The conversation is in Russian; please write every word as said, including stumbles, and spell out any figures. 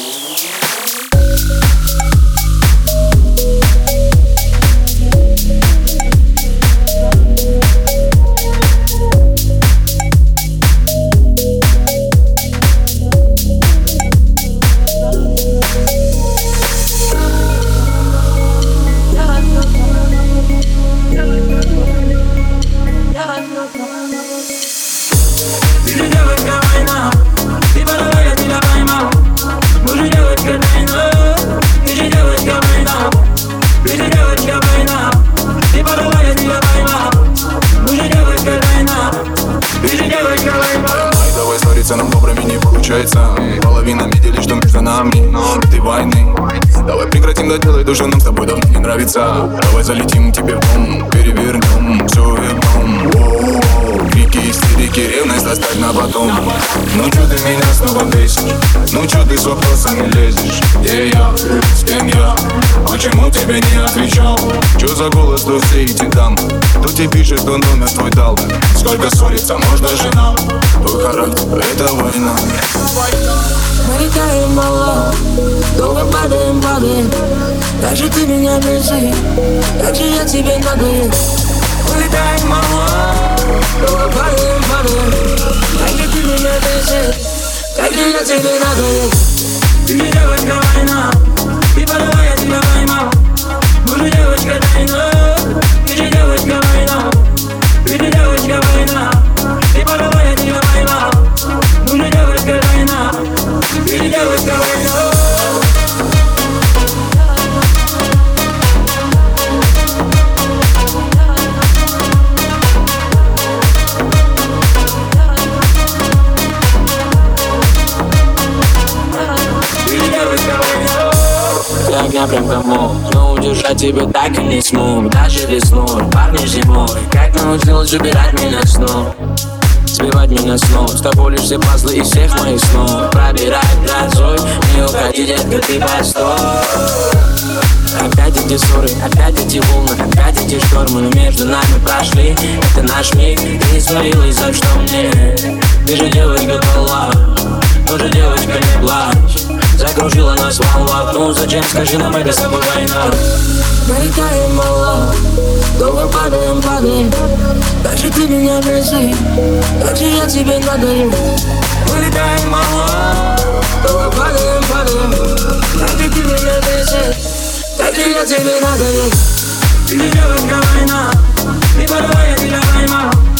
Нам добрыми не получается. Половина видели, что между нами этой войны. Давай прекратим доделать то, что нам с тобой давно не нравится. Давай залетим тебе в дом, перевернем все вернем. Воу-воу, крики, истерики, ревность оставь на потом. Ну чё ты меня снова бесишь? Ну чё ты с вопросами лезешь? Где я? С кем я? Почему тебе не отвечал? Чё за голос, кто все эти дамы? Кто тебе пишет, кто номер твой дал? Сколько ссориться можно же нам? Твой характер — это война. Мы летаем мало, долго падаем, падаем. Как же ты меня бесишь, как же я тебе надоел. Мы летаем мало, долго падаем, падаем. Как же ты меня бесишь, как же я тебе надоел. Ты не девочка война, ты подавай, я тебя поймал. Мы же девочка тайна, ты же девочка война. Ты же девочка война, ты подавай, я тебя поймал. Мы же девочка тайна, ты же девочка война. Я прям комок, но удержать тебя так и не смог. Даже весной, парни зимой, как научилась убирать меня снова, сбивать меня снова. С тобой лишь все пазлы из всех моих снов. Пробирать грозой, не уходи, детка, ты постой. Опять эти ссоры, опять эти волны, опять эти штормы, но между нами прошли. Это наш миг, ты не свалилась, за что мне? Ты же девочка была, тоже девочка, не плачь. Закружила нас волна, ну зачем, скажи нам, это с тобой война. Мы летаем мало, долго падаем, падаем. Как же ты меня бесишь, как же я тебе надоел. Мы летаем мало, долго падаем, падаем. Как же ты меня бесишь, как же я тебе надоел. Ты не девочка война, ты подавай, я тебя поймал.